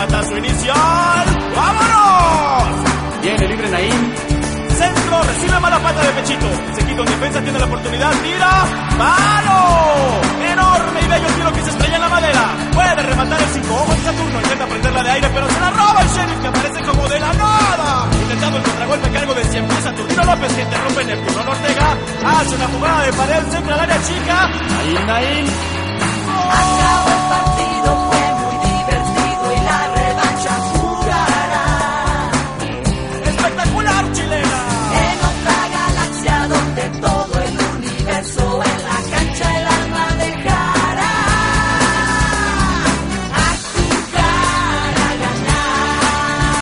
remata su inicial. ¡Vámonos! Viene libre Naim. Centro, recibe mala pata de pechito. Se quita en defensa, tiene la oportunidad, tira. ¡Palo! Enorme y bello tiro que se estrella en la madera. Puede rematar el 5. Ojo en Saturno, intenta prenderla de aire, pero se la roba el Sheriff, que aparece como de la nada. Intentando el contragolpe a cargo de siempre Saturnino López, que interrumpe Neptuno Ortega. Hace una jugada de pared, centra al área chica. Naim. Acabó el partido.